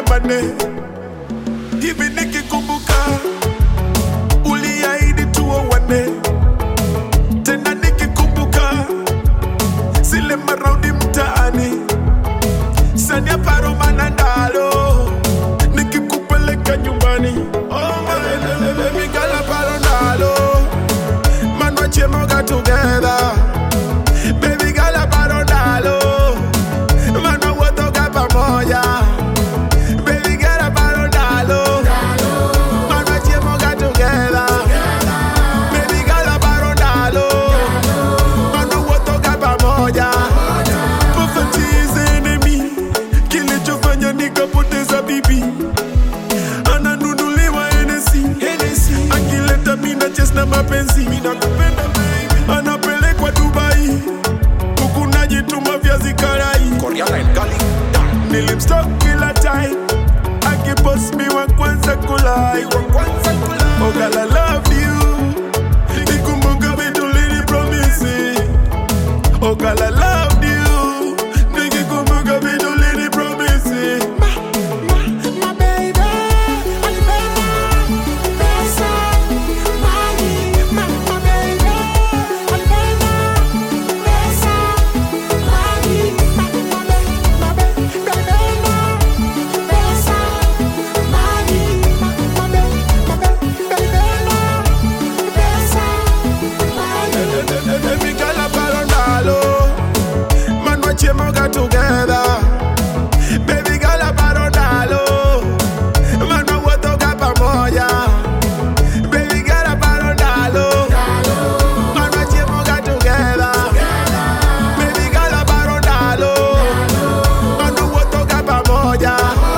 tuandamane. Hivi nikikumbuka uliahidi tuoane. Tena nikikumbuka zile maraundi mtaani, Sania Paroma na Ndalo, nikikupeleka nyumbani. Oh my baby girl, Paro Ndalo, man wache moga together. Baby girl, Paro Ndalo, man wotoka pamoja. Baby girl, Paro Ndalo, man wache moga together. Baby girl, Paro Ndalo, man wotoka pamoja. Poverty is the enemy, kilichofanya nikapoteza bibi. Ananunuliwa Hennessy, akileta mina chest na mapenzi. Mina kupenda baby, anapelekwa Dubai, huku najituma viazi karai. Nilimstalk kila time, akipost mi wa kwanza kulai. Oh girl, I love you, nikumbuka vitu lini promise. Oh girl, I love you, nikikumbuka vitu lini promise. My baby, alipenda pesa, mali. My baby, alipenda pesa, mali. My baby, alipenda pesa, mali. My baby, alipenda pesa, mali. Baby girl, Paro Ndalo, man wache moga together. Baby girl, Paro Ndalo, man wotoka pamoja. Baby girl, Paro Ndalo, man wache moga together. Baby girl, Paro Ndalo, man wotoka pamoja.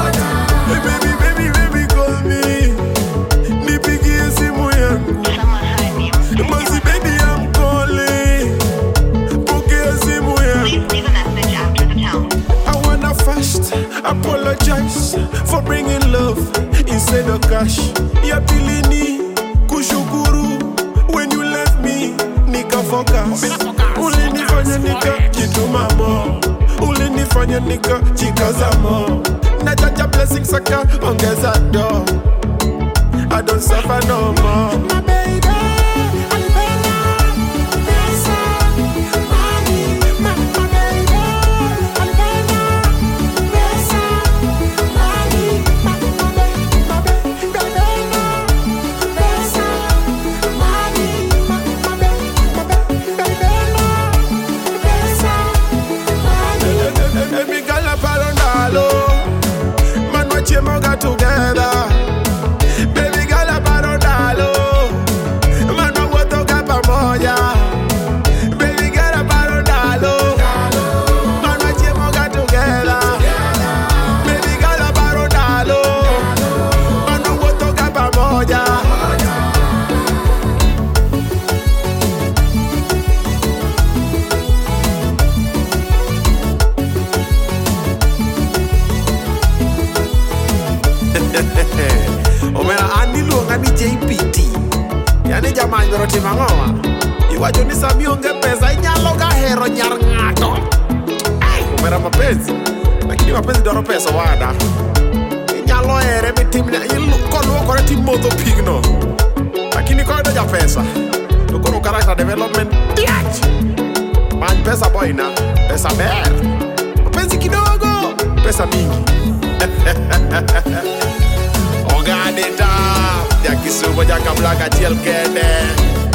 Baby, call me, nipigie simu yangu. Mosi baby, I'm calling, pokea simu yangu. Please leave a message after the tone. I wanna first apologize for bringing love instead of cash. Ya pili ni kushukuru when you left me, nika focus. Ulinifanya nika jituma mo, ulinifanya nika jikaza mo. Na jaja blessings saka ongeza do, I don't suffer no more. My baby, alipenda pesa, mali. My baby, alipenda pesa, mali. My baby, alipenda pesa, mali. My baby, alipenda pesa, mali. Baby girl, Paro Ndalo, man wache moga together. Baby girl, Paro Ndalo, man wotoka pamoja. Baby girl, Paro Ndalo, man wache moga together. Baby girl, Paro Ndalo, man wotoka pamoja. Omera anilu ngani JPT, yani jamani beroti mangoa. Iwacho ni sami onge pesa inyalo ga hero nyar ng'ato. Omera mapenzi, lakini mapenzi dwaro pesa wada. Inyalo here mitimne koluokore timodho pigno, lakini koyudo ja pesa to koro character development tiach. Many pesa boy na, pesa ber. Mapenzi kidogo, pesa mingi. Ogadeta, ya Kisumu, ya Kablaka, Chiel Kende.